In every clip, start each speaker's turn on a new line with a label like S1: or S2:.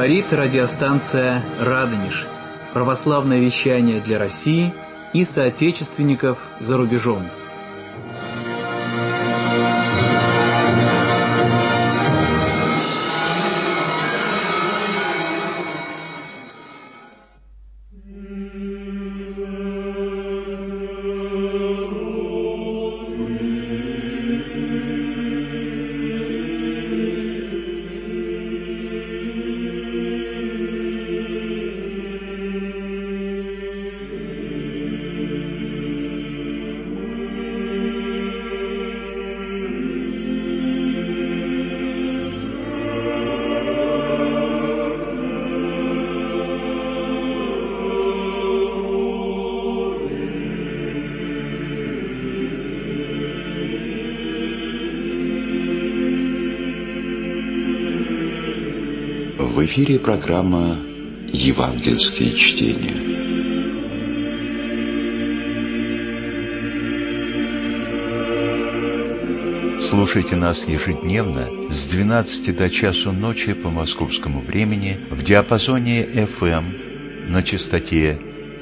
S1: Говорит радиостанция «Радонеж». Православное вещание для России и соотечественников за рубежом.
S2: В эфире программа «Евангельские чтения». Слушайте нас ежедневно с 12 до часу ночи по московскому времени в диапазоне FM на частоте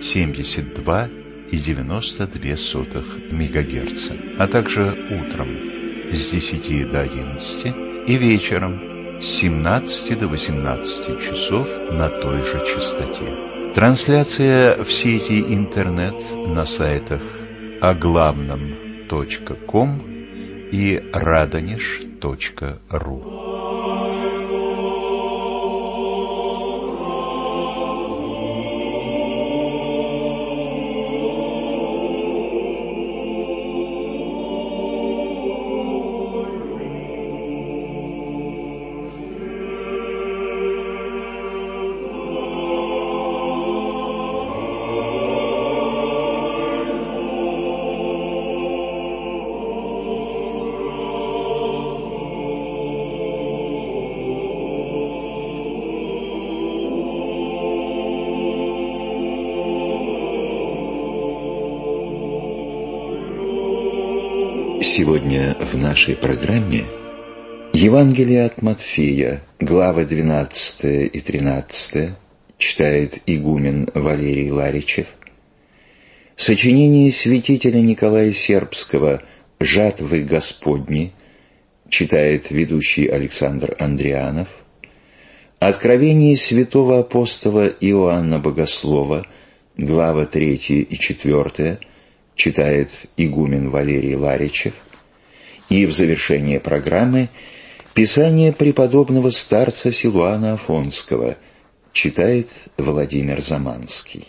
S2: 72,92 МГц, а также утром с 10 до 11 и вечером с 17 до 18 часов на той же частоте. Трансляция в сети интернет на сайтах оглавном.ком и radonеж.ру. Сегодня в нашей программе Евангелие от Матфея, главы 12 и 13, читает игумен Валерий Ларичев. Сочинение святителя Николая Сербского «Жатвы Господни», читает ведущий Александр Андрианов. Откровение святого апостола Иоанна Богослова, главы 3 и 4, читает игумен Валерий Ларичев. И в завершение программы Писание преподобного старца Силуана Афонского читает Владимир Заманский.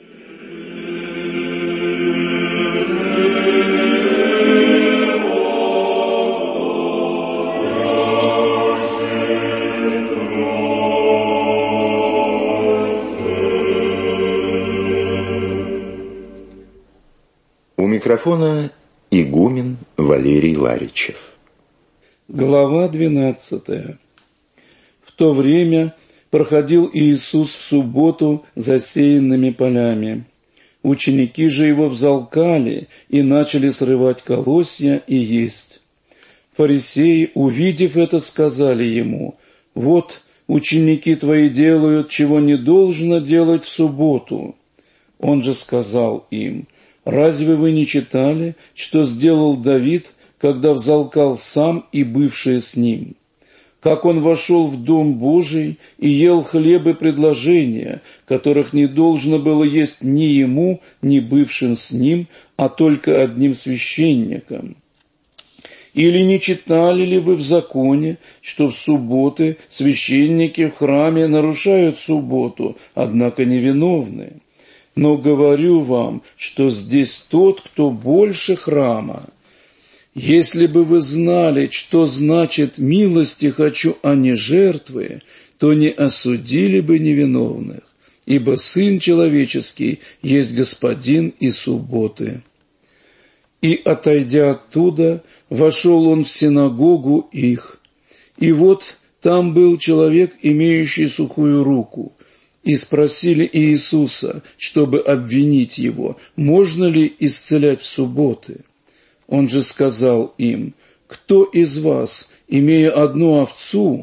S2: У микрофона игумен Валерий Ларичев.
S3: Глава 12. В то время проходил Иисус в субботу засеянными полями. Ученики же его взалкали и начали срывать колосья и есть. Фарисеи, увидев это, сказали ему: «Вот ученики твои делают, чего не должно делать в субботу». Он же сказал им: «Разве вы не читали, что сделал Давид, когда взалкал сам и бывшие с ним? Как он вошел в Дом Божий и ел хлебы предложения, которых не должно было есть ни ему, ни бывшим с ним, а только одним священникам? Или не читали ли вы в законе, что в субботы священники в храме нарушают субботу, однако невиновны? Но говорю вам, что здесь тот, кто больше храма. Если бы вы знали, что значит «милости хочу, а не жертвы», то не осудили бы невиновных, ибо Сын Человеческий есть Господин и субботы». И, отойдя оттуда, вошел он в синагогу их. И вот там был человек, имеющий сухую руку. И спросили Иисуса, чтобы обвинить его, можно ли исцелять в субботы. Он же сказал им: «Кто из вас, имея одну овцу,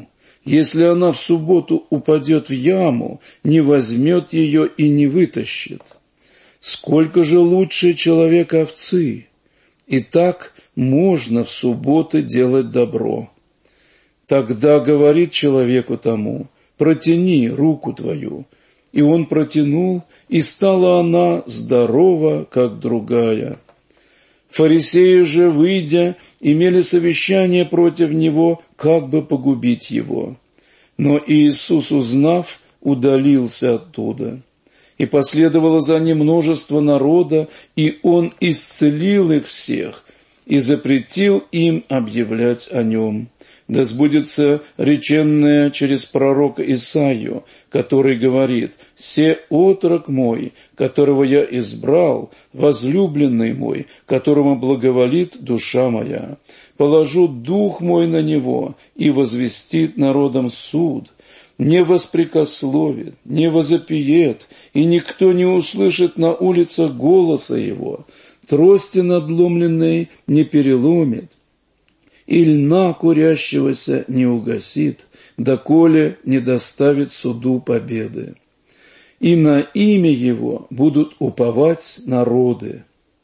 S3: Если она в субботу упадет в яму, не возьмет ее и не вытащит. Сколько же лучше человека овцы? И так можно в субботы делать добро. Тогда говорит человеку тому: протяни руку твою. И он протянул, и стала она здорова, как другая. Фарисеи же, выйдя, имели совещание против него, как бы погубить его. Но Иисус, узнав, удалился оттуда. И последовало за ним множество народа, и он исцелил их всех, и запретил им объявлять о нем. Да сбудется реченное через пророка Исаию, который говорит: «Се отрок мой, которого я избрал, возлюбленный мой, которому благоволит душа моя. Положу дух мой на него, и возвестит народам суд. Не воспрекословит, не возопиет, и никто не услышит на улицах голоса его. Трости надломленной не переломит, и льна курящегося не угасит, доколе не доставит суду победы. И на имя его будут уповать народы».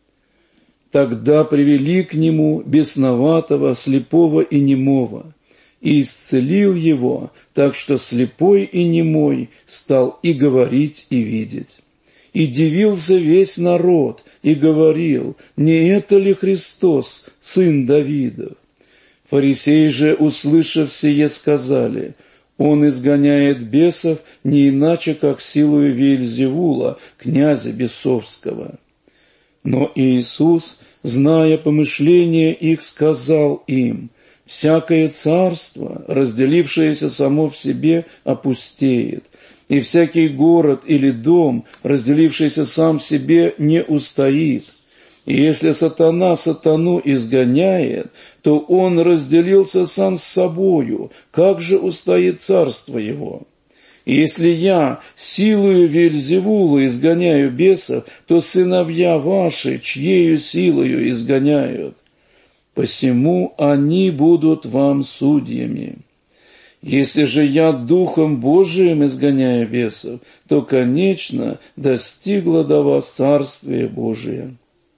S3: Тогда привели к нему бесноватого, слепого и немого, и исцелил его, так что слепой и немой стал и говорить, и видеть. И дивился весь народ, и говорил: «Не это ли Христос, сын Давидов?» Фарисеи же, услышав сие, сказали: «Он изгоняет бесов не иначе, как силою Веельзевула, князя бесовского». Но Иисус, зная помышления их, сказал им: «Всякое царство, разделившееся само в себе, опустеет, и всякий город или дом, разделившийся сам в себе, не устоит. И если сатана сатану изгоняет, то он разделился сам с собою, как же устоит царство его? И если я силою Веельзевула изгоняю бесов, то сыновья ваши чьею силою изгоняют? Посему они будут вам судьями. Если же я Духом Божиим изгоняю бесов, то, конечно, достигло до вас Царствие Божие.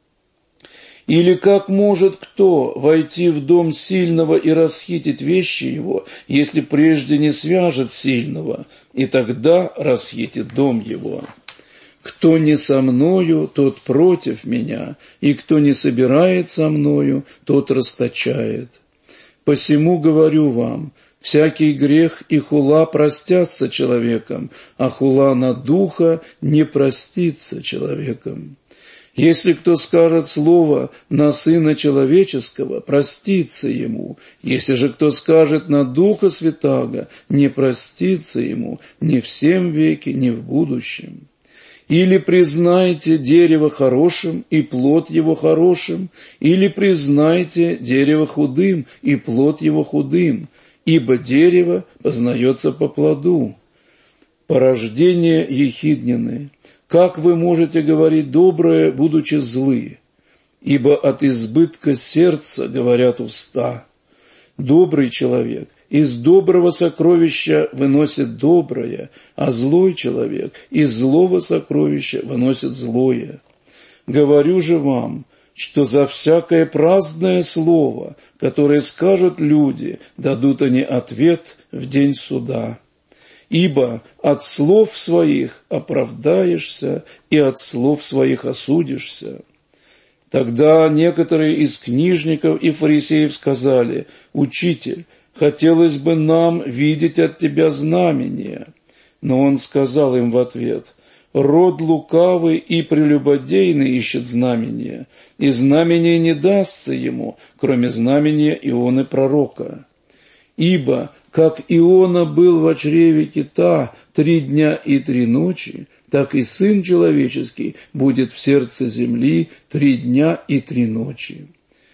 S3: Или как может кто войти в дом сильного и расхитить вещи его, если прежде не свяжет сильного, и тогда расхитит дом его? Кто не со мною, тот против меня, и кто не собирает со мною, тот расточает. Посему говорю вам, всякий грех и хула простятся человеком, а хула на духа не простится человеком. Если кто скажет слово на Сына Человеческого, простится ему. Если же кто скажет на Духа Святаго, не простится ему ни в сем веке, ни в будущем. Или признайте дерево хорошим, и плод его хорошим, или признайте дерево худым, и плод его худым, ибо дерево познается по плоду. Порождение ехиднины. Как вы можете говорить доброе, будучи злы? Ибо от избытка сердца говорят уста. Добрый человек из доброго сокровища выносит доброе, а злой человек из злого сокровища выносит злое. Говорю же вам, что за всякое праздное слово, которое скажут люди, дадут они ответ в день суда. Ибо от слов своих оправдаешься, и от слов своих осудишься. Тогда некоторые из книжников и фарисеев сказали: «Учитель, хотелось бы нам видеть от тебя знамения». Но он сказал им в ответ: «Род лукавый и прелюбодейный ищет знамения, и знамение не дастся ему, кроме знамения Ионы пророка. Ибо как Иона был в чреве кита 3 дня и 3 ночи, так и Сын Человеческий будет в сердце земли 3 дня и 3 ночи.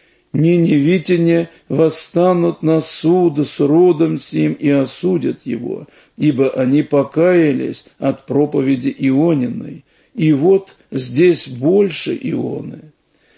S3: Ниневитяне восстанут на суд с родом сим и осудят его, ибо они покаялись от проповеди Иониной, и вот здесь больше Ионы.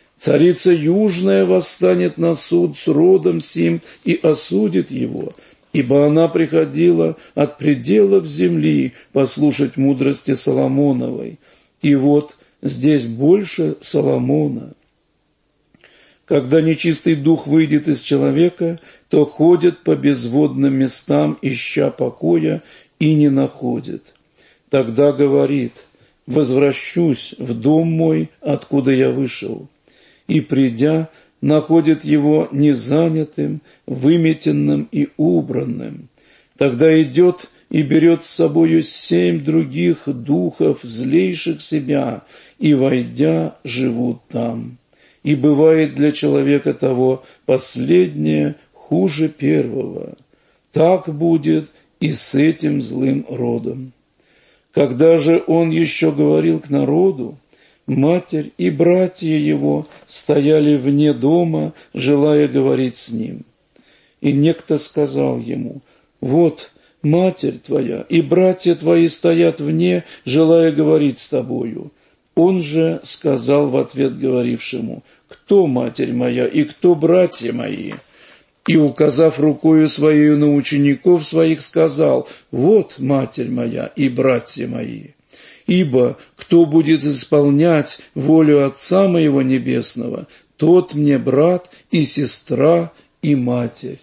S3: Царица Южная восстанет на суд с родом сим и осудит его, ибо она приходила от пределов земли послушать мудрости Соломоновой. И вот здесь больше Соломона. Когда нечистый дух выйдет из человека, то ходит по безводным местам, ища покоя, и не находит. Тогда говорит: «Возвращусь в дом мой, откуда я вышел». И, придя, находит его незанятым, выметенным и убранным. Тогда идет и берет с собою 7 других духов, злейших себя, и, войдя, живут там. И бывает для человека того последнее хуже первого. Так будет и с этим злым родом. Когда же он еще говорил к народу, матерь и братья его стояли вне дома, желая говорить с ним. И некто сказал ему: «Вот матерь твоя и братья твои стоят вне, желая говорить с тобою». Он же сказал в ответ говорившему: «Кто матерь моя и кто братья мои?» И, указав рукою своею на учеников своих, сказал: «Вот матерь моя и братья мои. Ибо кто будет исполнять волю Отца моего Небесного, тот мне брат и сестра и матерь».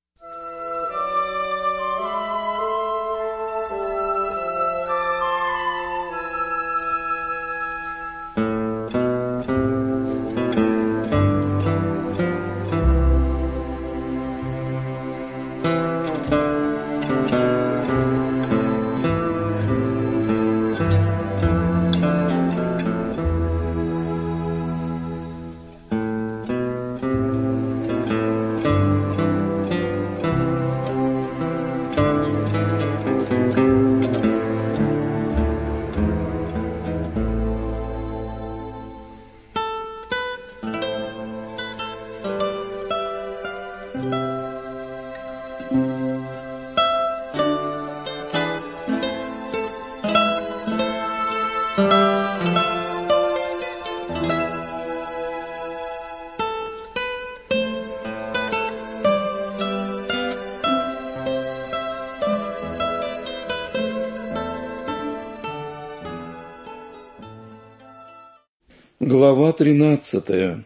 S3: Глава 13.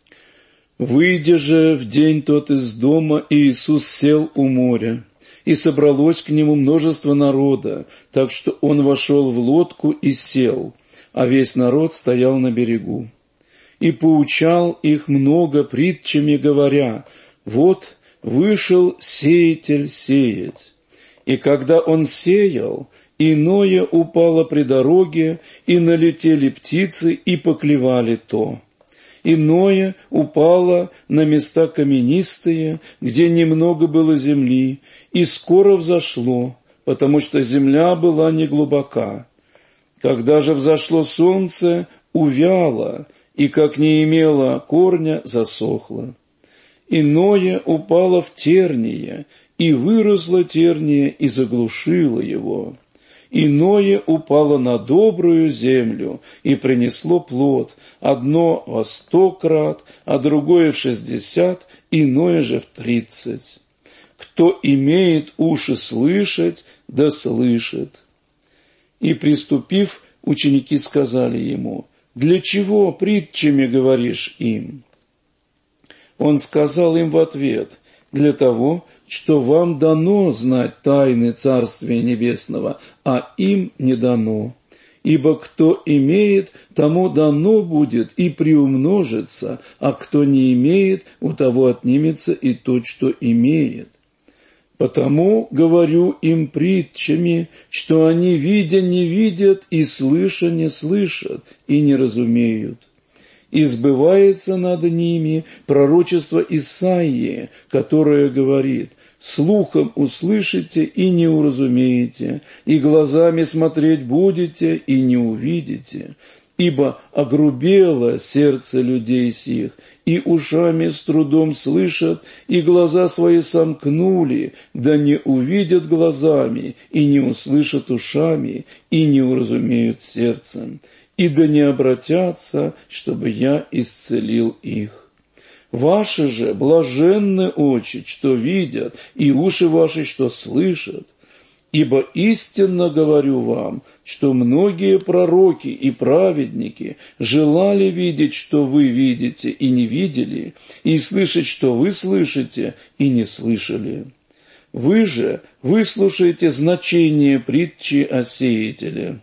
S3: «Выйдя же в день тот из дома, Иисус сел у моря, и собралось к нему множество народа, так что он вошел в лодку и сел, а весь народ стоял на берегу. И поучал их много притчами, говоря: вот вышел сеятель сеять. И когда он сеял, иное упало при дороге, и налетели птицы, и поклевали то. Иное упало на места каменистые, где немного было земли, и скоро взошло, потому что земля была неглубока. Когда же взошло солнце, увяло, и, как не имело корня, засохло. Иное упало в терние, и выросло терние, и заглушило его. Иное упало на добрую землю и принесло плод, одно во 100 крат, а другое в 60, иное же в 30. Кто имеет уши слышать, да слышит». И, приступив, ученики сказали ему: «Для чего притчами говоришь им?» Он сказал им в ответ: «Для того, что вам дано знать тайны Царствия Небесного, а им не дано. Ибо кто имеет, тому дано будет и приумножится, а кто не имеет, у того отнимется и то, что имеет. Потому говорю им притчами, что они, видя, не видят, и слыша, не слышат, и не разумеют. И сбывается над ними пророчество Исаии, которое говорит: слухом услышите и не уразумеете, и глазами смотреть будете и не увидите. Ибо огрубело сердце людей сих, и ушами с трудом слышат, и глаза свои сомкнули, да не увидят глазами, и не услышат ушами, и не уразумеют сердцем, и да не обратятся, чтобы я исцелил их. Ваши же блаженны очи, что видят, и уши ваши, что слышат. Ибо истинно говорю вам, что многие пророки и праведники желали видеть, что вы видите, и не видели, и слышать, что вы слышите, и не слышали. Вы же выслушаете значение притчи о сеятеле.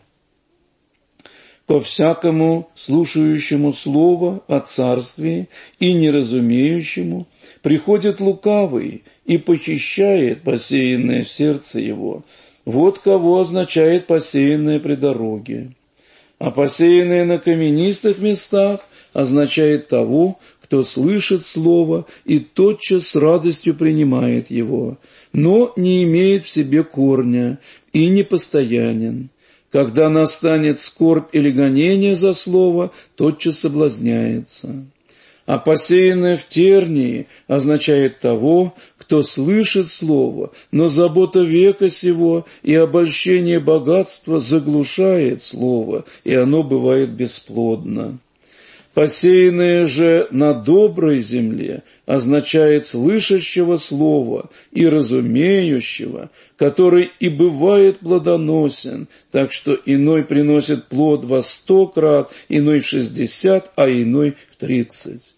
S3: Ко всякому слушающему слово о царстве и неразумеющему приходит лукавый и похищает посеянное в сердце его. Вот кого означает посеянное при дороге. А посеянное на каменистых местах означает того, кто слышит слово и тотчас с радостью принимает его, но не имеет в себе корня и непостоянен. Когда настанет скорбь или гонение за слово, тотчас соблазняется. А посеянное в тернии означает того, кто слышит слово, но забота века сего и обольщение богатства заглушает слово, и оно бывает бесплодно. Посеянное же на доброй земле означает слышащего слова и разумеющего, который и бывает плодоносен, так что иной приносит плод во 100 крат, иной в 60, а иной в 30.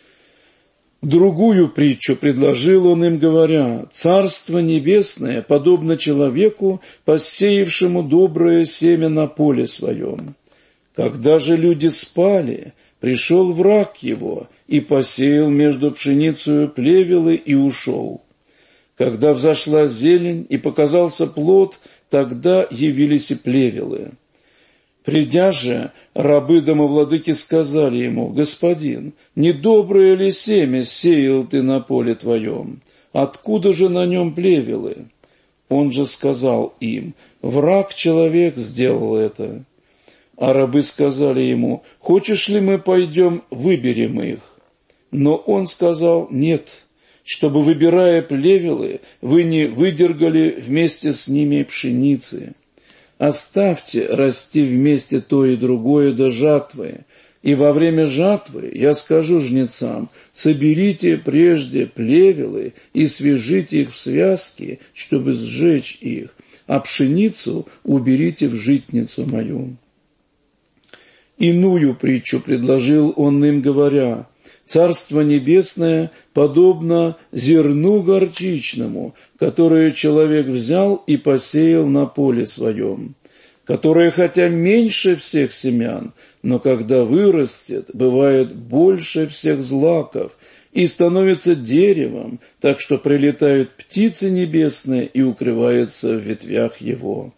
S3: Другую притчу предложил он им, говоря: «Царство небесное подобно человеку, посеявшему доброе семя на поле своем. Когда же люди спали, пришел враг его и посеял между пшеницею плевелы и ушел. Когда взошла зелень и показался плод, тогда явились и плевелы. Придя же, рабы домовладыки сказали ему: «Господин, недоброе ли семя сеял ты на поле твоем? Откуда же на нем плевелы?» Он же сказал им: «Враг-человек сделал это». А рабы сказали ему: «Хочешь ли мы пойдем, выберем их?» Но он сказал: «Нет, чтобы, выбирая плевелы, вы не выдергали вместе с ними пшеницы. Оставьте расти вместе то и другое до жатвы, и во время жатвы я скажу жнецам: соберите прежде плевелы и свяжите их в связки, чтобы сжечь их, а пшеницу уберите в житницу мою». Иную притчу предложил он им, говоря: «Царство небесное подобно зерну горчичному, которое человек взял и посеял на поле своем, которое хотя меньше всех семян, но когда вырастет, бывает больше всех злаков и становится деревом, так что прилетают птицы небесные и укрываются в ветвях его».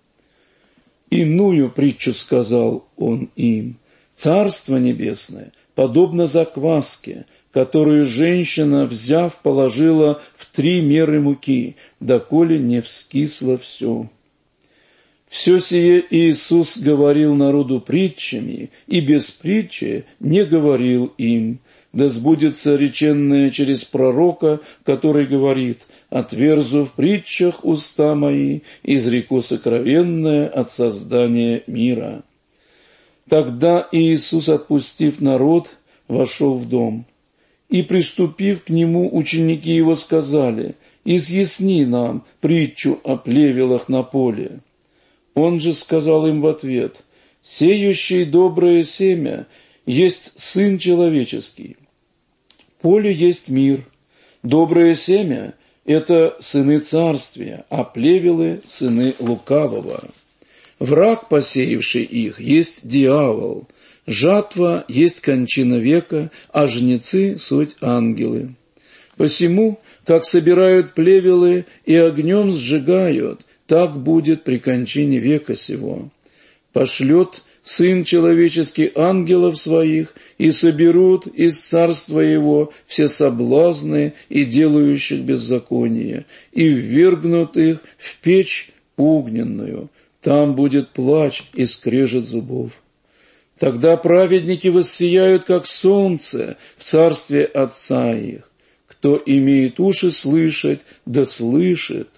S3: Иную притчу сказал он им: «Царство небесное подобно закваске, которую женщина, взяв, положила в 3 меры муки, доколе не вскисло все». Все сие Иисус говорил народу притчами, и без притчи не говорил им, да сбудется реченное через пророка, который говорит: «Отверзу в притчах уста мои, изреку сокровенное от создания мира». Тогда Иисус, отпустив народ, вошел в дом. И, приступив к нему, ученики его сказали: «Изъясни нам притчу о плевелах на поле». Он же сказал им в ответ: «Сеющий доброе семя есть Сын Человеческий. Поле есть мир. Доброе семя – это сыны царствия, а плевелы – сыны лукавого. Враг, посеявший их, есть дьявол. Жатва есть кончина века, а жнецы – суть ангелы. Посему, как собирают плевелы и огнем сжигают, так будет при кончине века сего. Пошлет Сын Человеческий ангелов своих, и соберут из царства его все соблазны и делающих беззаконие, и ввергнут их в печь огненную. Там будет плач и скрежет зубов. Тогда праведники воссияют, как солнце, в царстве Отца их. Кто имеет уши слышать, да слышит».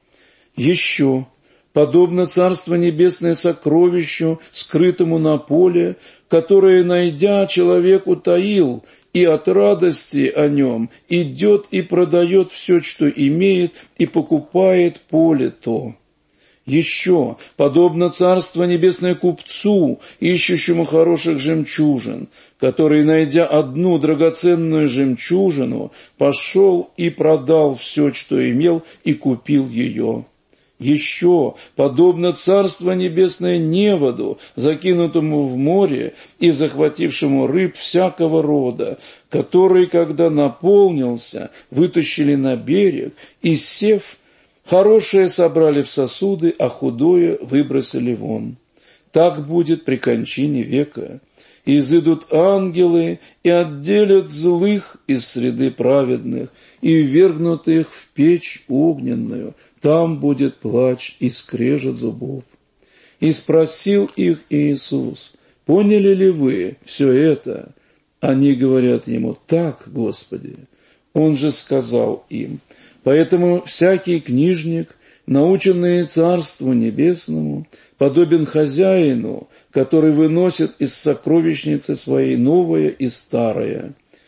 S3: Еще, подобно Царство Небесное сокровищу, скрытому на поле, которое, найдя, человек утаил и от радости о нем идет и продает все, что имеет, и покупает поле то. Еще, подобно Царство Небесное купцу, ищущему хороших жемчужин, который, найдя одну драгоценную жемчужину, пошел и продал все, что имел, и купил ее. Еще, подобно Царство Небесное неводу, закинутому в море и захватившему рыб всякого рода, который, когда наполнился, вытащили на берег и, сев, хорошее собрали в сосуды, а худое выбросили вон. Так будет при кончине века. И изыдут ангелы и отделят злых из среды праведных и ввергнут их в печь огненную. Там будет плач и скрежет зубов. И спросил их Иисус: поняли ли вы все это? Они говорят ему: так, Господи. Он же сказал им: поэтому всякий книжник, наученный Царству Небесному, подобен хозяину, который выносит из сокровищницы своей новое и старое.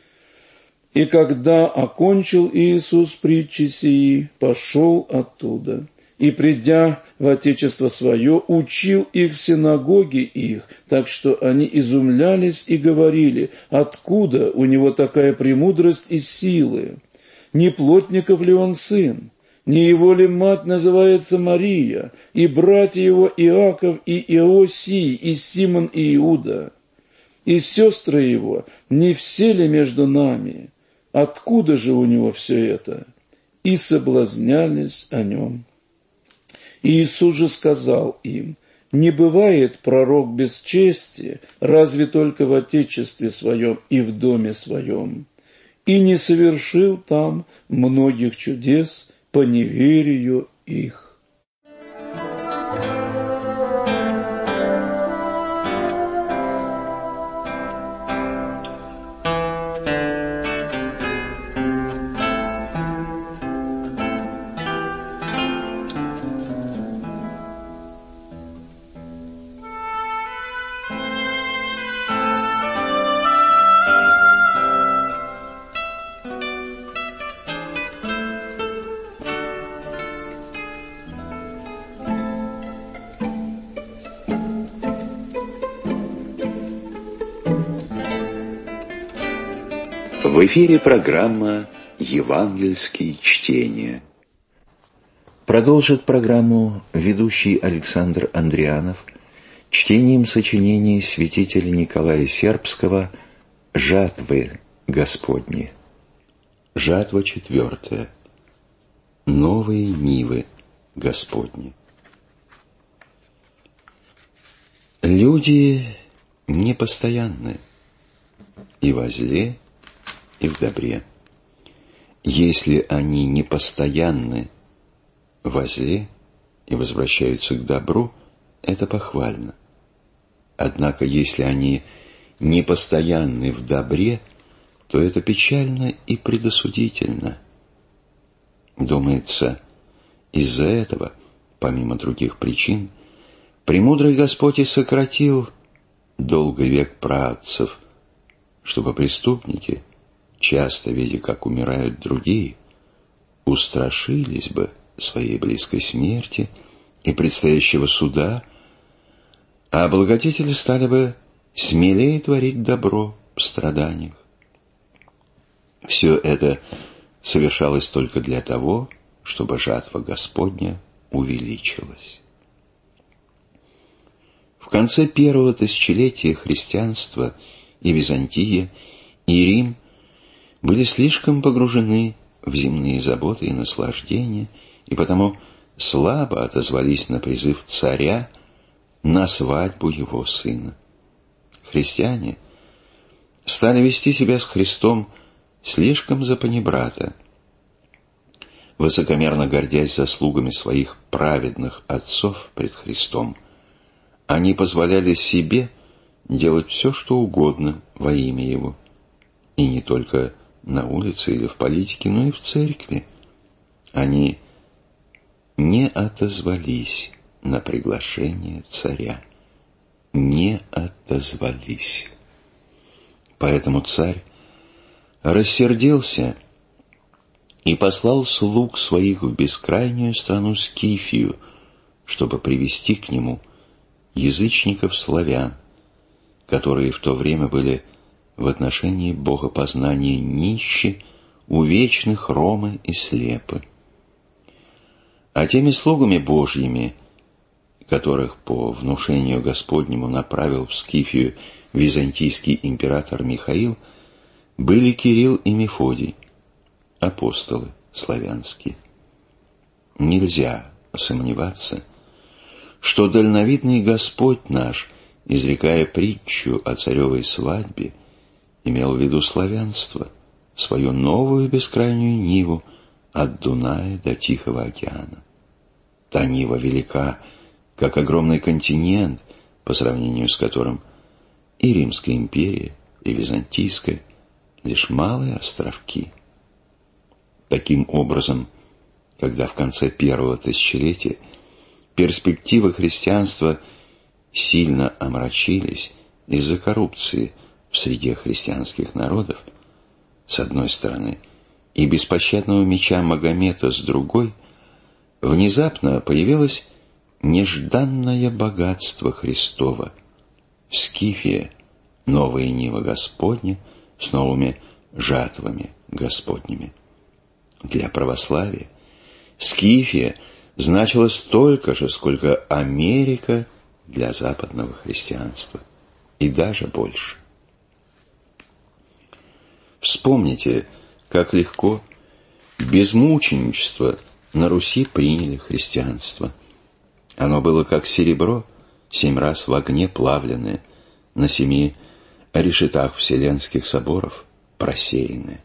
S3: И когда окончил Иисус притчи сии, пошел оттуда, и, придя в отечество свое, учил их в синагоге их, так что они изумлялись и говорили: откуда у него такая премудрость и силы? Не плотников ли он сын? Не его ли мать называется Мария, и братья его Иаков и Иосий, и Симон и Иуда? И сестры его, не все ли между нами? Откуда же у него все это? И соблазнялись о нем. Иисус же сказал им: не бывает пророк без чести, разве только в отечестве своем и в доме своем. И не совершил там многих чудес по неверию их.
S4: В эфире программа «Евангельские чтения». Продолжит программу ведущий Александр Андрианов чтением сочинения святителя Николая Сербского «Жатвы Господни». Жатва 4. Новые нивы Господни. Люди непостоянны и во зле, и в добре. Если они непостоянны во зле и возвращаются к добру, это похвально. Однако, если они непостоянны в добре, то это печально и предосудительно. Думается, из-за этого, помимо других причин, премудрый Господь и сократил долгий век праотцев, чтобы преступники, часто видя, как умирают другие, устрашились бы своей близкой смерти и предстоящего суда, а благодетели стали бы смелее творить добро в страданиях. Все это совершалось только для того, чтобы жатва Господня увеличилась. В конце первого тысячелетия христианства и Византия, и Рим были слишком погружены в земные заботы и наслаждения, и потому слабо отозвались на призыв царя на свадьбу его сына. Христиане стали вести себя с Христом слишком за панибрата, высокомерно гордясь заслугами своих праведных отцов пред Христом. Они позволяли себе делать все, что угодно во имя Его, и не только на улице или в политике, но и в церкви. Они не отозвались на приглашение царя. Не отозвались. Поэтому царь рассердился и послал слуг своих в бескрайнюю страну Скифию, чтобы привести к нему язычников-славян, которые в то время были в отношении богопознания нищи, увечны, хромы и слепы. А теми слугами Божьими, которых по внушению Господнему направил в Скифию византийский император Михаил, были Кирилл и Мефодий, апостолы славянские. Нельзя сомневаться, что дальновидный Господь наш, изрекая притчу о царевой свадьбе, имел в виду славянство, свою новую бескрайнюю ниву от Дуная до Тихого океана. Та нива велика, как огромный континент, по сравнению с которым и Римская империя, и Византийская — лишь малые островки. Таким образом, когда в конце первого тысячелетия перспективы христианства сильно омрачились из-за коррупции в среде христианских народов, с одной стороны, и беспощадного меча Магомета с другой, внезапно появилось нежданное богатство Христово. Скифия, новая нива Господня с новыми жатвами Господними. Для православия Скифия значила столько же, сколько Америка для западного христианства, и даже больше. Вспомните, как легко, без мученичества на Руси приняли христианство. Оно было как серебро, 7 раз в огне плавленное, на 7 решетах вселенских соборов просеянное.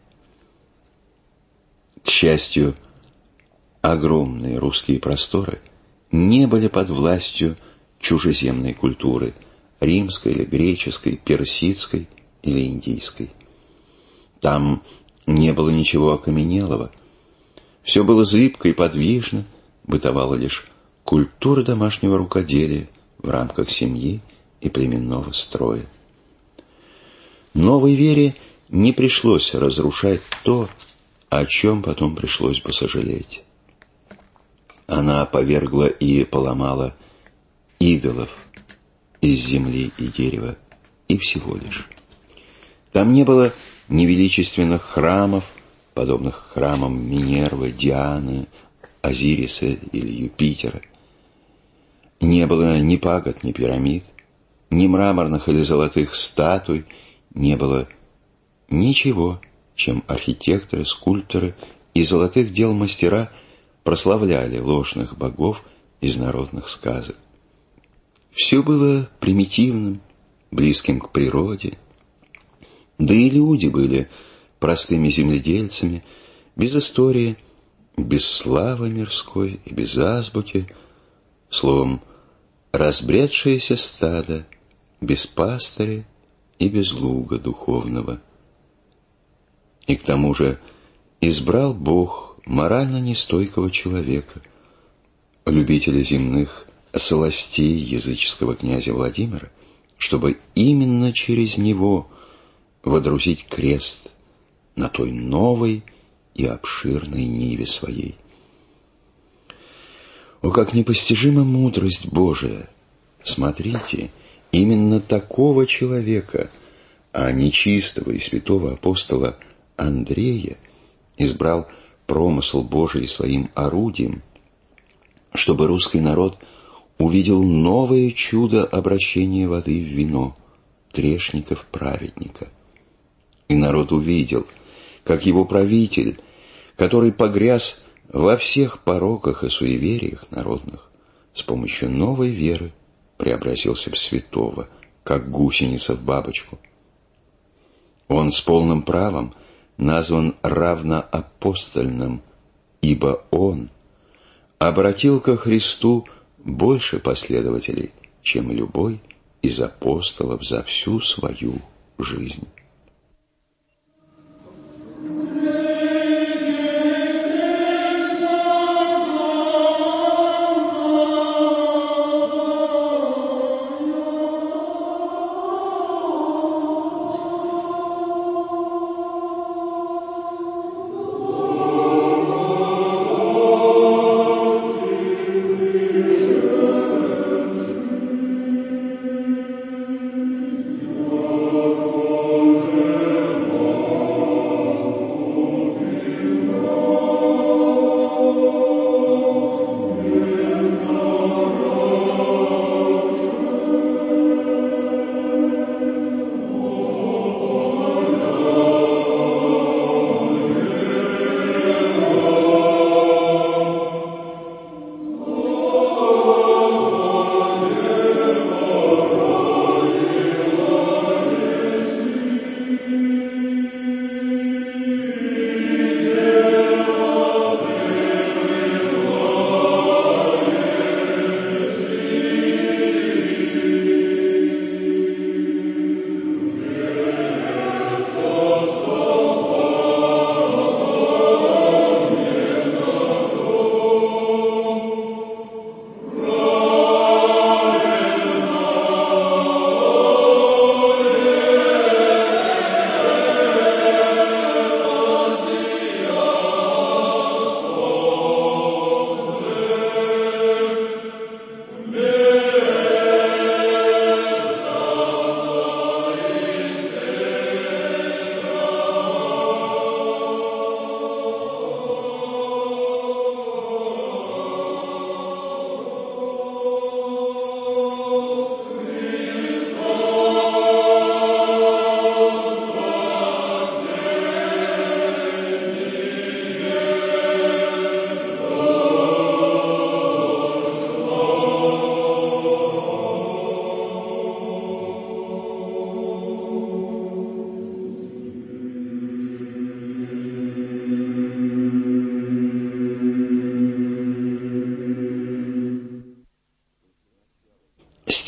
S4: К счастью, огромные русские просторы не были под властью чужеземной культуры, римской или греческой, персидской или индийской. Там не было ничего окаменелого. Все было зыбко и подвижно, бытовала лишь культура домашнего рукоделия в рамках семьи и племенного строя. Новой вере не пришлось разрушать то, о чем потом пришлось бы сожалеть. Она повергла и поломала идолов из земли и дерева, и всего лишь. Там не было ни величественных храмов, подобных храмам Минервы, Дианы, Азириса или Юпитера. Не было ни пагод, ни пирамид, ни мраморных или золотых статуй, не было ничего, чем архитекторы, скульпторы и золотых дел мастера прославляли ложных богов из народных сказок. Все было примитивным, близким к природе, да и люди были простыми земледельцами, без истории, без славы мирской и без азбуки, словом, разбредшееся стадо, без пастыря и без луга духовного. И к тому же избрал Бог морально нестойкого человека, любителя земных сластей языческого князя Владимира, чтобы именно через него водрузить крест на той новой и обширной ниве своей. О, как непостижима мудрость Божия! Смотрите, именно такого человека, а не чистого и святого апостола Андрея, избрал промысл Божий своим орудием, чтобы русский народ увидел новое чудо обращения воды в вино, грешников-праведника. И народ увидел, как его правитель, который погряз во всех пороках и суевериях народных, с помощью новой веры преобразился в святого, как гусеница в бабочку. Он с полным правом назван равноапостольным, ибо он обратил ко Христу больше последователей, чем любой из апостолов за всю свою жизнь.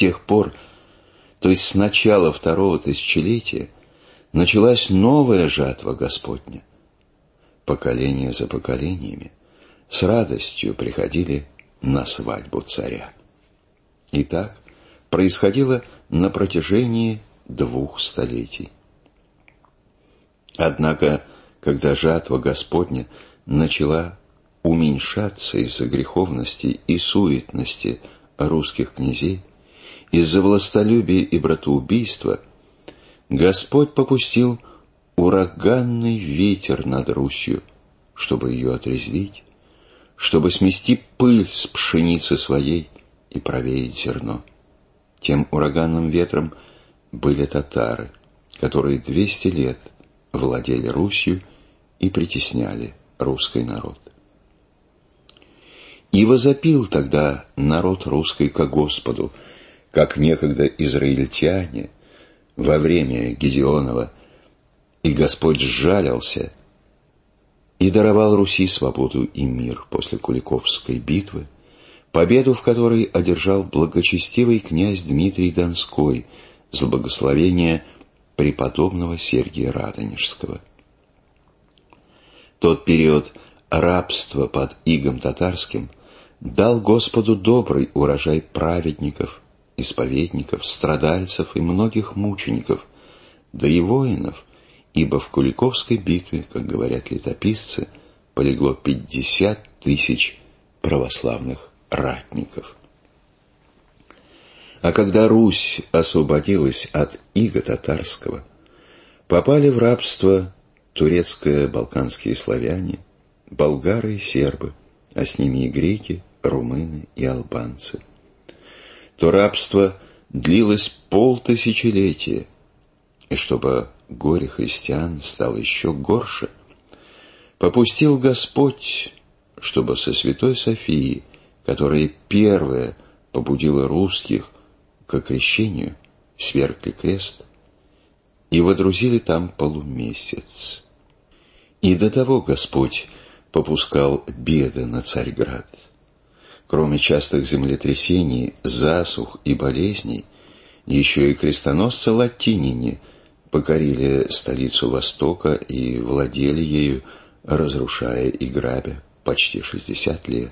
S4: тех пор, то есть с начала второго тысячелетия, началась новая жатва Господня. Поколения за поколениями с радостью приходили на свадьбу царя. И так происходило на протяжении 2 столетий. Однако, когда жатва Господня начала уменьшаться из-за греховности и суетности русских князей, из-за властолюбия и братоубийства, Господь попустил ураганный ветер над Русью, чтобы ее отрезвить, чтобы смести пыль с пшеницы своей и провеять зерно. Тем ураганным ветром были татары, которые 200 лет владели Русью и притесняли русский народ. И возопил тогда народ русский ко Господу, как некогда израильтяне во время Гедеонова, и Господь сжалился и даровал Руси свободу и мир после Куликовской битвы, победу в которой одержал благочестивый князь Дмитрий Донской с благословения преподобного Сергия Радонежского. Тот период рабства под игом татарским дал Господу добрый урожай праведников, исповедников, страдальцев и многих мучеников, да и воинов, ибо в Куликовской битве, как говорят летописцы, полегло 50 тысяч православных ратников. А когда Русь освободилась от ига татарского, попали в рабство турецко-балканские славяне, болгары и сербы, а с ними и греки, румыны и албанцы. То рабство длилось 500 лет, и чтобы горе христиан стало еще горше, попустил Господь, чтобы со святой Софии, которая первая побудила русских к крещению, свергли крест и водрузили там полумесяц. И до того Господь попускал беды на Царьград. Кроме частых землетрясений, засух и болезней, еще и крестоносцы-латиняне покорили столицу Востока и владели ею, разрушая и грабя почти 60 лет.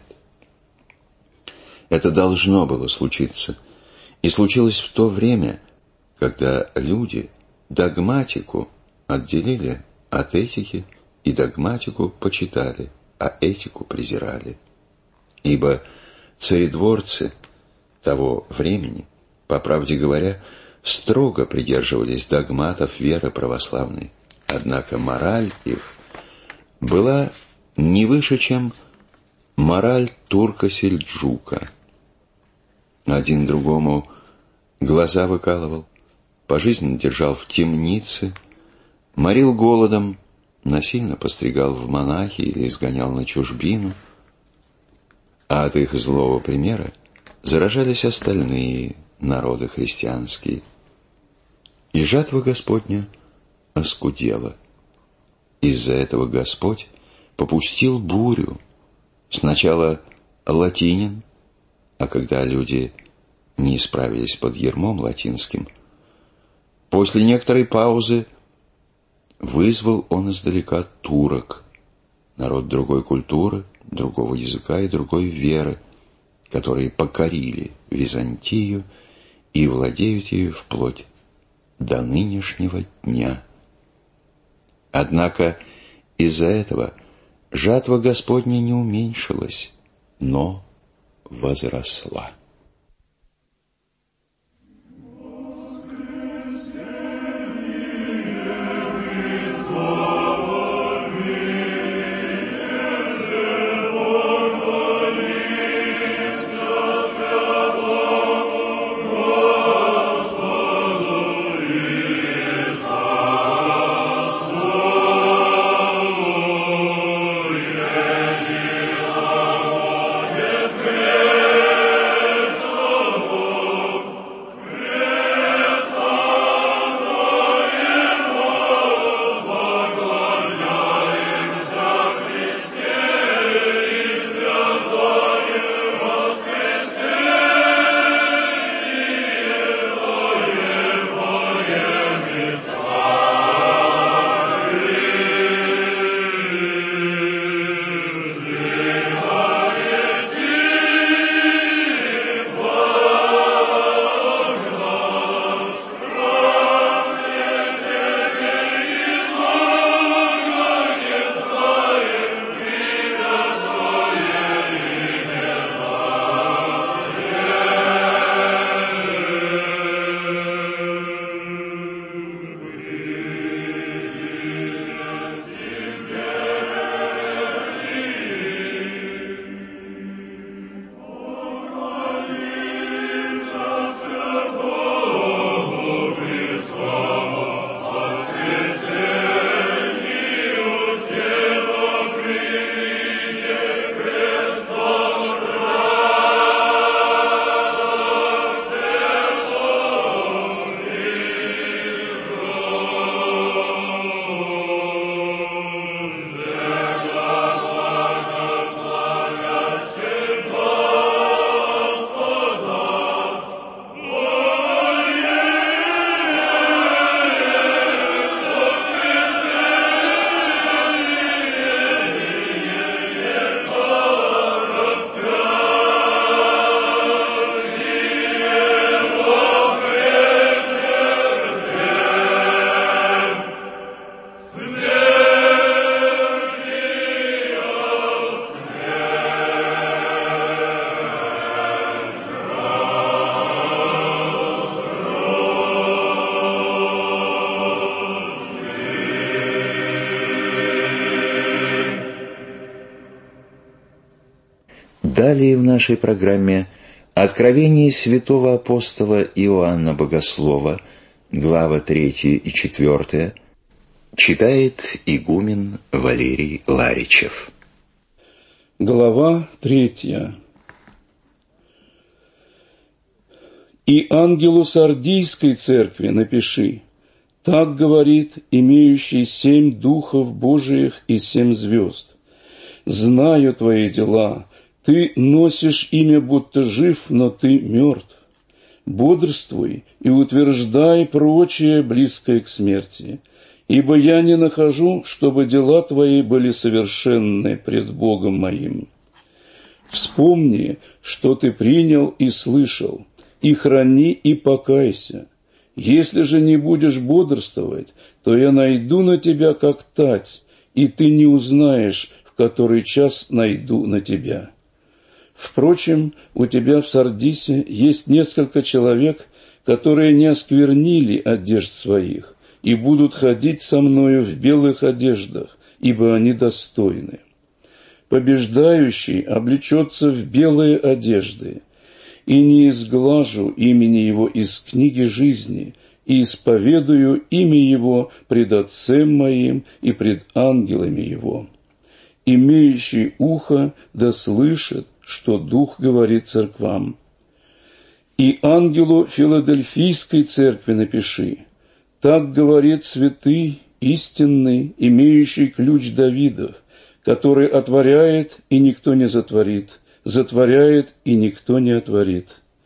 S4: Это должно было случиться, и случилось в то время, когда люди догматику отделили от этики и догматику почитали, а этику презирали. Ибо царедворцы того времени, по правде говоря, строго придерживались догматов веры православной, однако мораль их была не выше, чем мораль турка-сельджука. Один другому глаза выкалывал, пожизненно держал в темнице, морил голодом, насильно постригал в монахи или изгонял на чужбину, а от их злого примера заражались остальные народы христианские. И жатва Господня оскудела. Из-за этого Господь попустил бурю. Сначала латинин, а когда люди не исправились под ярмом латинским, после некоторой паузы вызвал он издалека турок, народ другой культуры, другого языка и другой веры, которые покорили Византию и владеют ею вплоть до нынешнего дня. Однако из-за этого жатва Господня не уменьшилась, но возросла. Далее в нашей программе «Откровение святого апостола Иоанна Богослова», глава 3 и 4, читает игумен Валерий Ларичев.
S3: Глава 3. «И ангелу Сардийской церкви напиши: так говорит имеющий 7 духов Божиих и 7 звезд. Знаю твои дела, ты носишь имя, будто жив, но ты мертв. Бодрствуй и утверждай прочее, близкое к смерти, ибо я не нахожу, чтобы дела твои были совершенны пред Богом моим. Вспомни, что ты принял и слышал, и храни и покайся. Если же не будешь бодрствовать, то я найду на тебя как тать, и ты не узнаешь, в который час найду на тебя. Впрочем, у тебя в Сардисе есть несколько человек, которые не осквернили одежд своих, и будут ходить со мною в белых одеждах, ибо они достойны. Побеждающий облечется в белые одежды, и не изглажу имени его из книги жизни, и исповедую имя его пред Отцем моим и пред ангелами его. Имеющий ухо да слышит, что Дух говорит церквам. И ангелу Филадельфийской церкви напиши: так говорит святый, истинный, имеющий ключ Давидов, который отворяет, и никто не затворит, затворяет, и никто не отворит.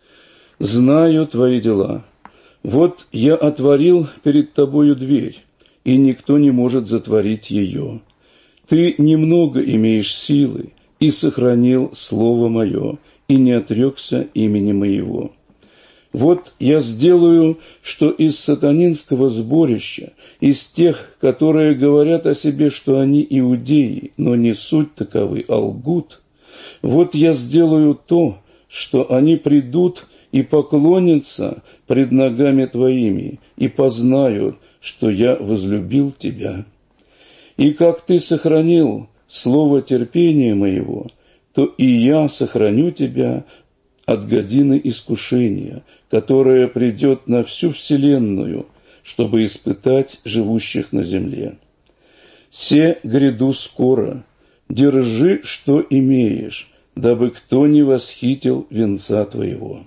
S3: Знаю твои дела. Вот я отворил перед тобою дверь, и никто не может затворить ее. Ты немного имеешь силы, и сохранил слово мое, и не отрекся имени моего. Вот я сделаю, что из сатанинского сборища, из тех, которые говорят о себе, что они иудеи, но не суть таковы, а лгут, вот я сделаю то, что они придут и поклонятся пред ногами твоими, и познают, что я возлюбил тебя. И как ты сохранил слово терпения моего, то и я сохраню тебя от годины искушения, которое придет на всю вселенную, чтобы испытать живущих на земле. Се гряду скоро, держи, что имеешь, дабы кто не восхитил венца твоего.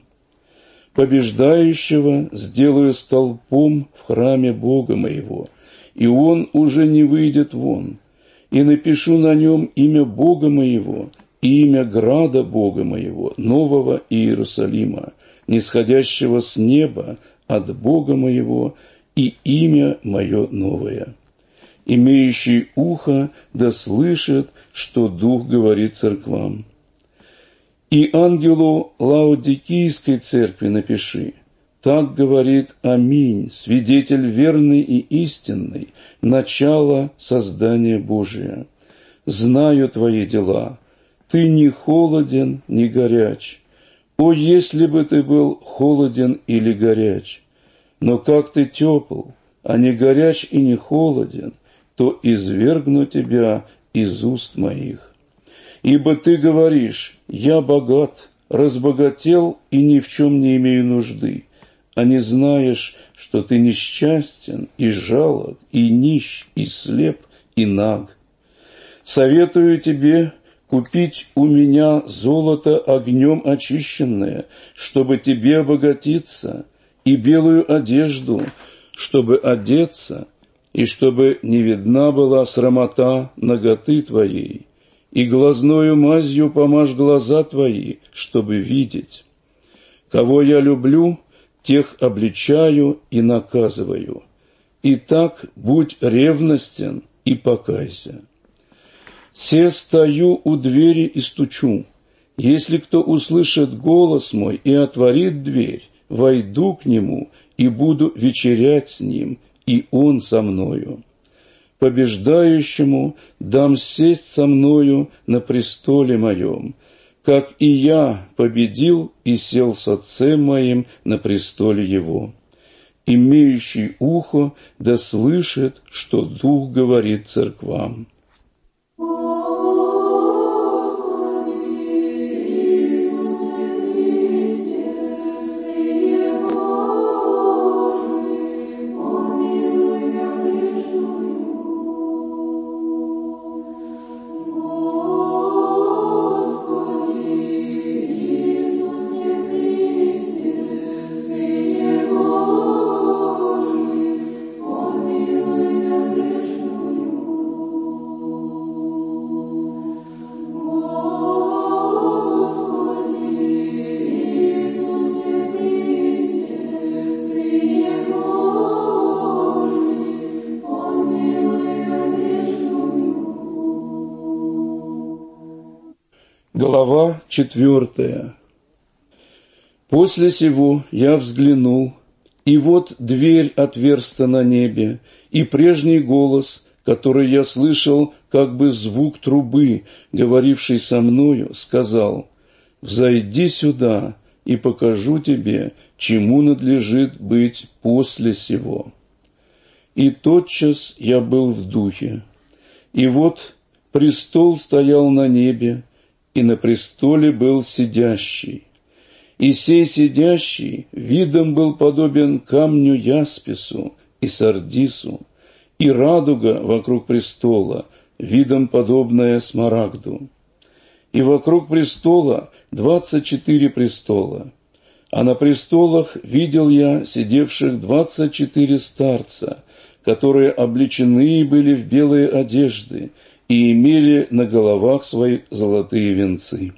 S3: Побеждающего сделаю столпом в храме Бога моего, и он уже не выйдет вон, и напишу на нем имя Бога моего и имя града Бога моего, нового Иерусалима, нисходящего с неба от Бога моего, и имя мое новое. Имеющий ухо да слышит, что Дух говорит церквам. И ангелу Лаодикийской церкви напиши: так говорит Аминь, свидетель верный и истинный, начало создания Божия. Знаю твои дела, ты не холоден, ни горяч. О, если бы ты был холоден или горяч! Но как ты тепл, а не горяч и не холоден, то извергну тебя из уст моих. Ибо ты говоришь: я богат, разбогател и ни в чем не имею нужды, а не знаешь, что ты несчастен и жалок, и нищ, и слеп, и наг. Советую тебе купить у меня золото огнем очищенное, чтобы тебе обогатиться, и белую одежду, чтобы одеться, и чтобы не видна была срамота наготы твоей, и глазною мазью помажь глаза твои, чтобы видеть. Кого я люблю, тех обличаю и наказываю. Итак, будь ревностен и покайся. Се стою у двери и стучу. Если кто услышит голос мой и отворит дверь, войду к нему и буду вечерять с ним, и он со мною. Побеждающему дам сесть со мною на престоле моем, как и я победил и сел с Отцем моим на престоле его. Имеющий ухо да слышит, что Дух говорит церквам.
S5: Господи,
S3: Глава 4. После сего я взглянул, и вот дверь отверста на небе, и прежний голос, который я слышал, как бы звук трубы, говоривший со мною, сказал: «Взойди сюда, и покажу тебе, чему надлежит быть после сего». И тотчас я был в духе, и вот престол стоял на небе, и на престоле был сидящий. И сей сидящий видом был подобен камню яспису и сардису, и радуга вокруг престола, видом подобная смарагду. И вокруг престола 24 престола, а на престолах видел я сидевших 24 старца, которые облечены были в белые одежды и имели на головах своих золотые венцы.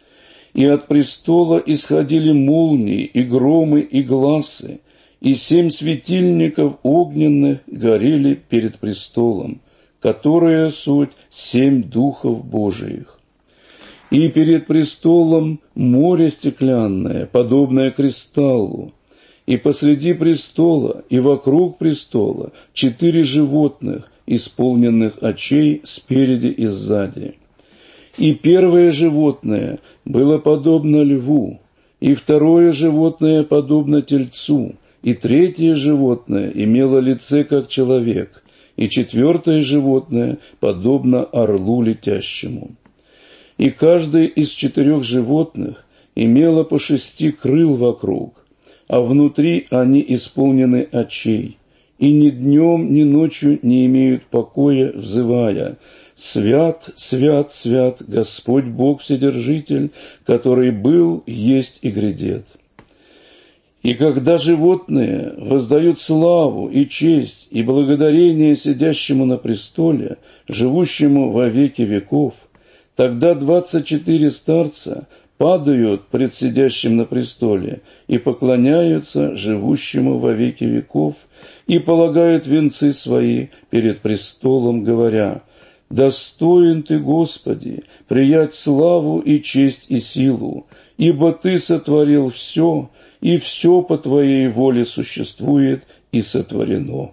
S3: И от престола исходили молнии, и громы, и гласы, и 7 светильников огненных горели перед престолом, которые суть 7 духов Божиих. И перед престолом море стеклянное, подобное кристаллу, и посреди престола и вокруг престола 4 животных, исполненных очей спереди и сзади. И первое животное было подобно льву, и второе животное подобно тельцу, и третье животное имело лице, как человек, и четвертое животное подобно орлу летящему. И каждое из 4 животных имело по 6 крыл вокруг, а внутри они исполнены очей, и ни днем, ни ночью не имеют покоя, взывая: «Свят, свят, свят, Господь Бог Вседержитель, который был, есть и грядет». И когда животные воздают славу и честь и благодарение сидящему на престоле, живущему во веки веков, тогда 24 старца падают пред сидящим на престоле и поклоняются живущему во веки веков и полагают венцы свои перед престолом, говоря: «Достоин Ты, Господи, приять славу и честь и силу, ибо Ты сотворил все, и все по Твоей воле существует и сотворено».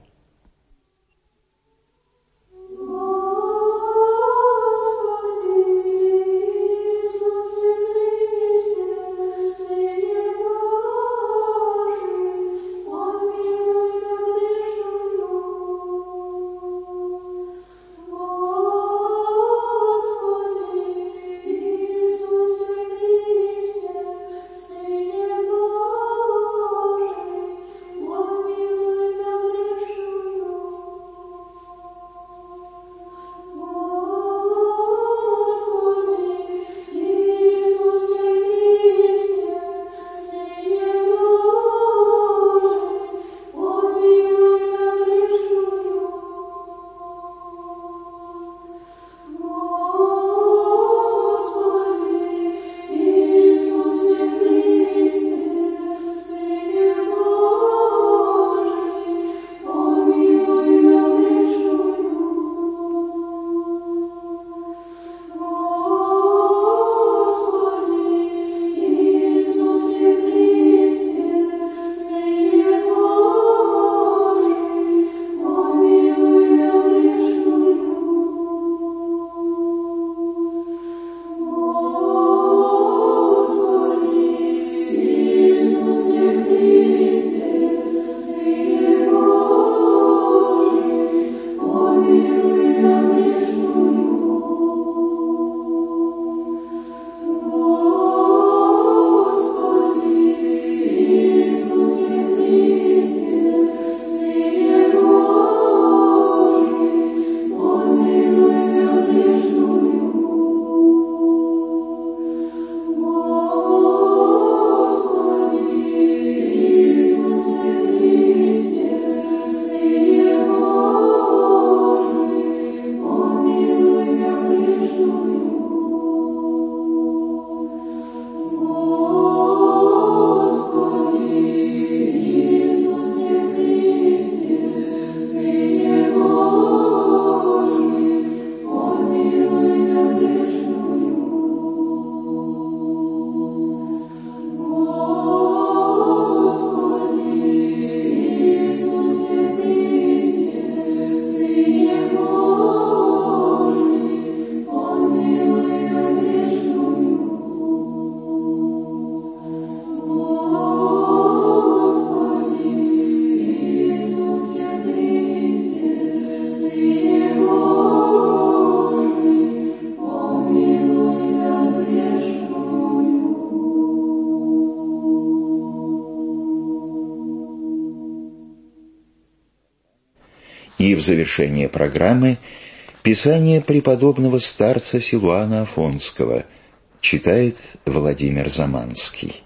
S4: И в завершение программы Писание преподобного старца Силуана Афонского читает Владимир Заманский.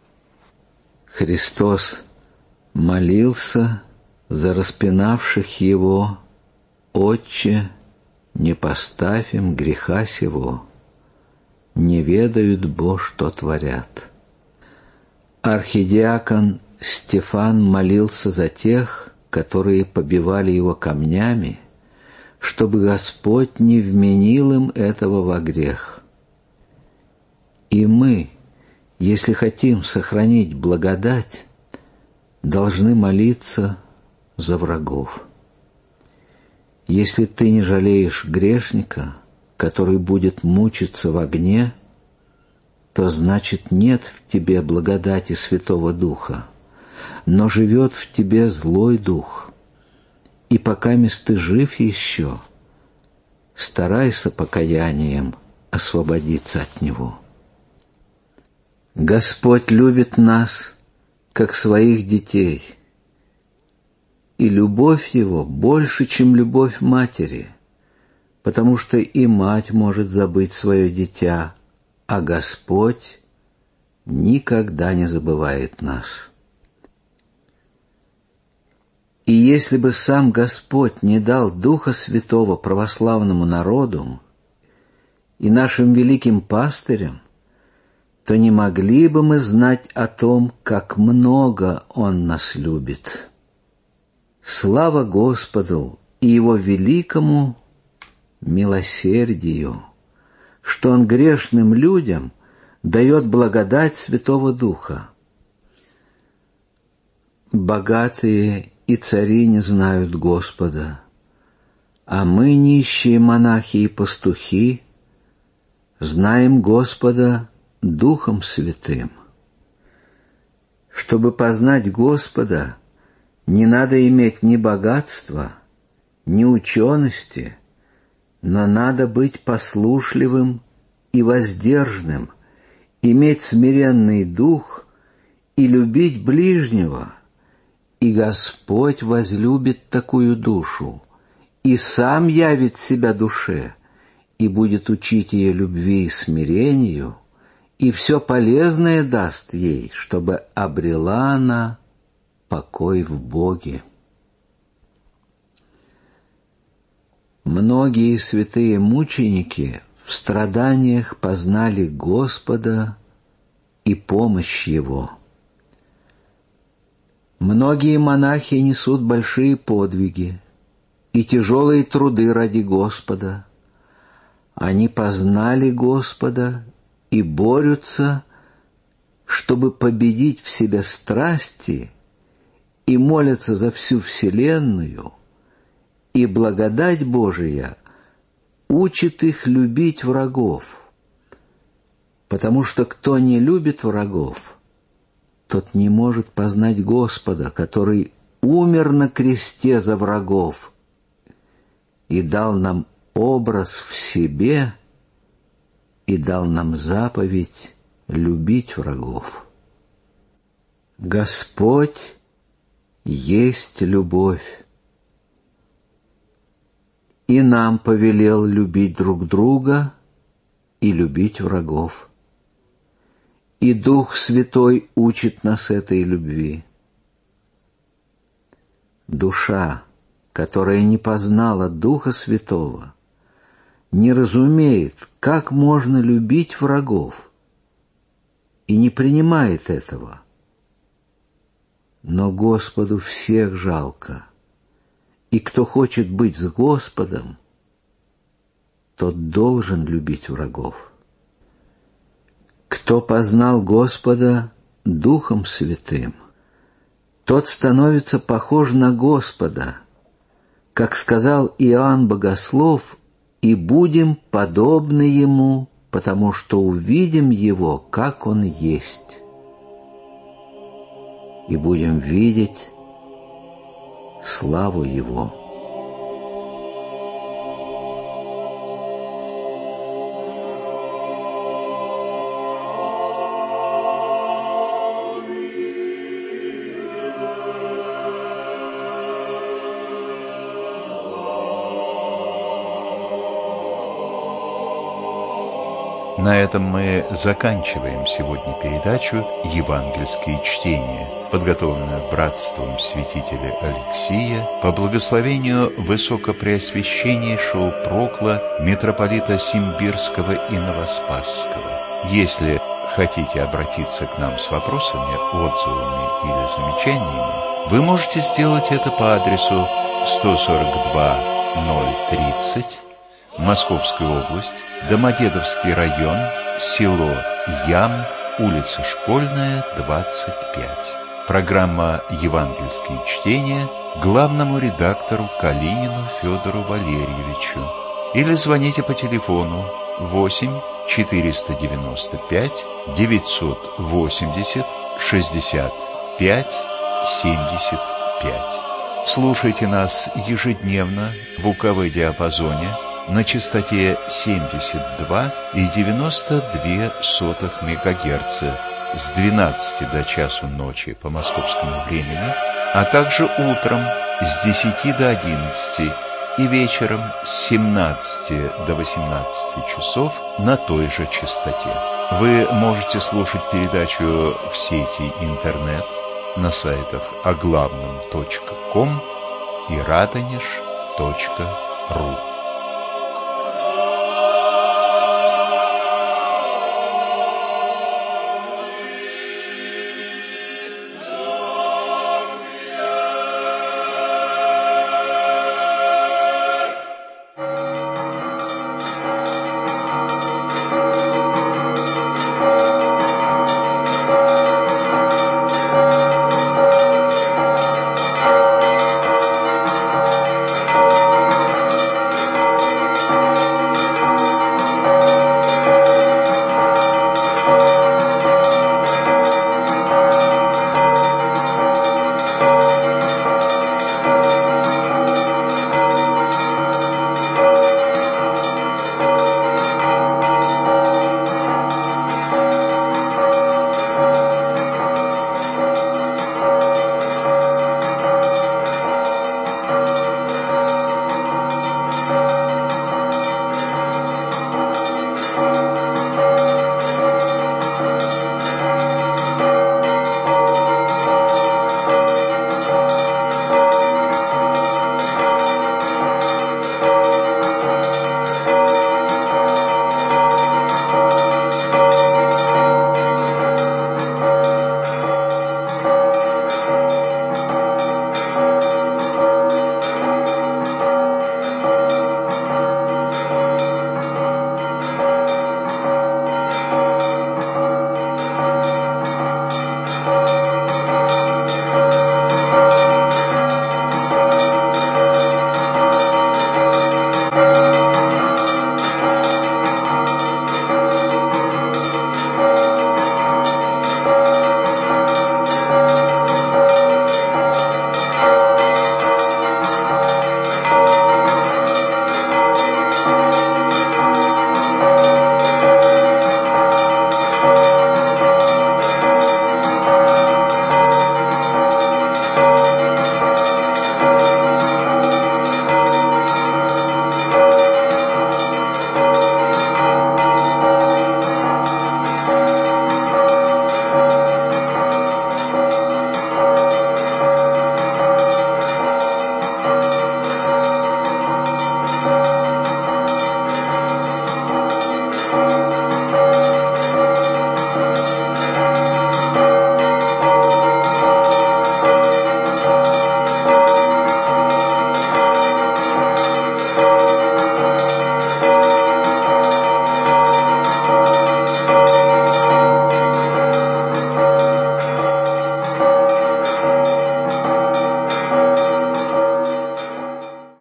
S5: Христос молился за распинавших его: «Отче, не поставь им греха сего, не ведают бо, что творят». Архидиакон Стефан молился за тех, которые побивали его камнями, чтобы Господь не вменил им этого во грех. И мы, если хотим сохранить благодать, должны молиться за врагов. Если ты не жалеешь грешника, который будет мучиться в огне, то значит нет в тебе благодати Святого Духа, но живет в тебе злой дух. И покамест ты жив еще, старайся покаянием освободиться от него. Господь любит нас, как своих детей, и любовь Его больше, чем любовь матери, потому что и мать может забыть свое дитя, а Господь никогда не забывает нас. И если бы сам Господь не дал Духа Святого православному народу и нашим великим пастырям, то не могли бы мы знать о том, как много Он нас любит. Слава Господу и Его великому милосердию, что Он грешным людям дает благодать Святого Духа. Богатые и цари не знают Господа, а мы, нищие монахи и пастухи, знаем Господа Духом Святым. Чтобы познать Господа, не надо иметь ни богатства, ни учености, но надо быть послушливым и воздержанным, иметь смиренный дух и любить ближнего, и Господь возлюбит такую душу, и сам явит себя душе, и будет учить ее любви и смирению, и все полезное даст ей, чтобы обрела она покой в Боге. Многие святые мученики в страданиях познали Господа и помощь Его. Многие монахи несут большие подвиги и тяжелые труды ради Господа. Они познали Господа и борются, чтобы победить в себе страсти, и молятся за всю вселенную, и благодать Божия учит их любить врагов, потому что кто не любит врагов, тот не может познать Господа, который умер на кресте за врагов и дал нам образ в себе и дал нам заповедь любить врагов. Господь есть любовь, и нам повелел любить друг друга и любить врагов. И Дух Святой учит нас этой любви. Душа, которая не познала Духа Святого, не разумеет, как можно любить врагов, и не принимает этого. Но Господу всех жалко, и кто хочет быть с Господом, тот должен любить врагов. Кто познал Господа Духом Святым, тот становится похож на Господа, как сказал Иоанн Богослов, и будем подобны Ему, потому что увидим Его, как Он есть, и будем видеть славу Его.
S2: На этом мы заканчиваем сегодня передачу «Евангельские чтения», подготовленную братством святителя Алексия по благословению высокопреосвященнейшего прокла митрополита Симбирского и Новоспасского. Если хотите обратиться к нам с вопросами, отзывами или замечаниями, вы можете сделать это по адресу 142-030, Московская область, Домодедовский район, село Ям, улица Школьная, 25. Программа «Евангельские чтения» главному редактору Калинину Федору Валерьевичу. Или звоните по телефону 8 495 980 65 75. Слушайте нас ежедневно в УКВ-диапазоне на частоте 72,92 МГц с 12 до часу ночи по московскому времени, а также утром с 10 до 11 и вечером с 17 до 18 часов на той же частоте. Вы можете слушать передачу в сети интернет на сайтах оглавном.ком и радонеж.ру.